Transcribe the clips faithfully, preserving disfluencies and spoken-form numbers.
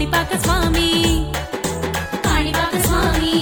కాణిపాక స్వామి కాణిపాక స్వామి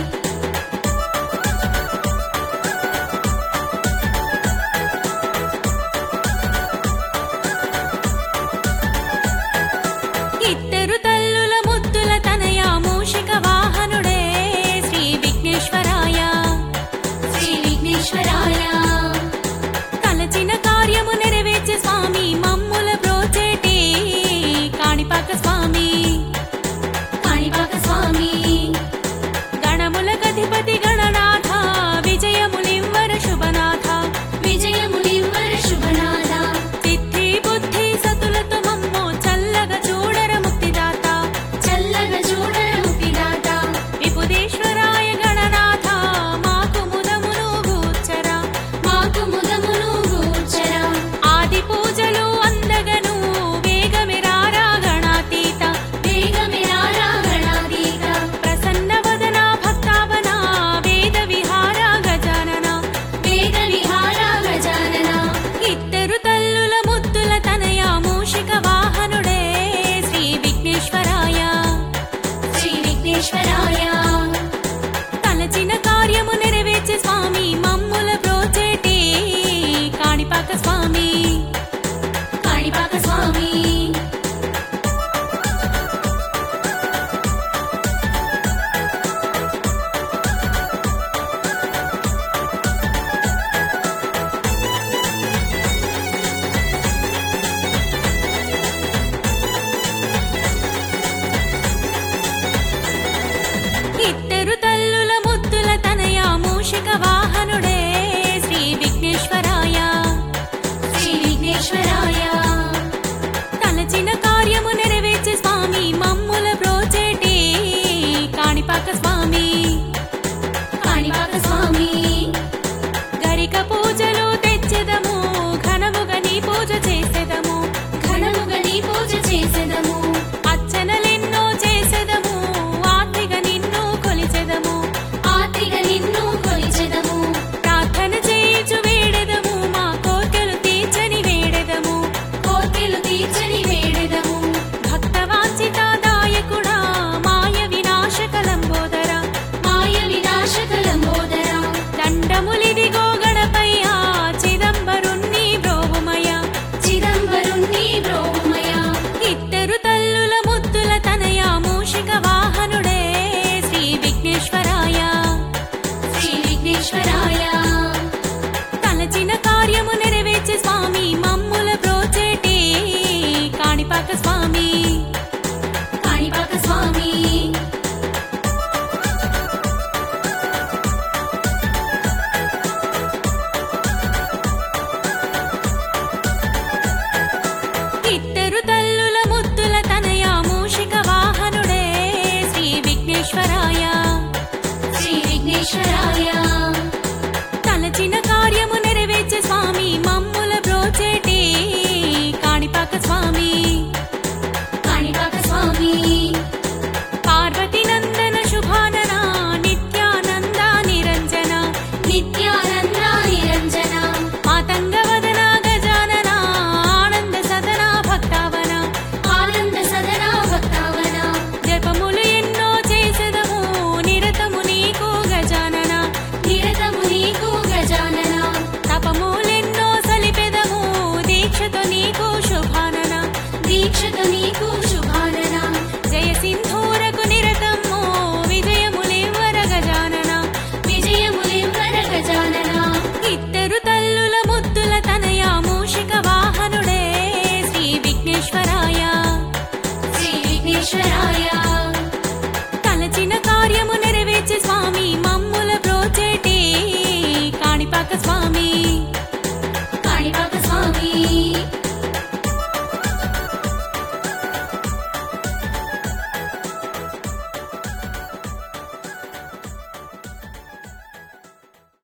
ఇద్దరు తల్లుల ముద్దుల తనయ మూషిక వాహనుడే శ్రీ విఘ్నేశ్వరాయ శ్రీ విఘ్నేశ్వరాయ తలచిన కార్యము నెరవేర్చే స్వామి మమ్ముల బ్రోచేటి కాణిపాక స్వామి కాణిపాక స్వామి గణముల గధిపతి గణనాథ విజయములివ్వర శుభనాథ విజయములివ్వర శుభనాథ సిద్ధి బుద్ధి సతులతో మమ్ము చల్లగా చూడర ముక్తిదాత చల్లగా చూడర ముక్తిదాత విపుదేశ్వరాయ గణనాథ మాకు ముదమును గూర్చర మాకు ముదమును గూర్చర ఆది పూజలు అందగను వేగమిరారా గణాతీత వేగమిరారా గణాతీత ప్రసన్న వదన భక్తావన వేద విహార గజానన వేద విహార గజానన ఇద్దరు తల్లుల ముద్దుల తనయ మూషిక వాహనుడే శ్రీ విఘ్నేశ్వరాయ శ్రీ విఘ్నేశ్వరాయ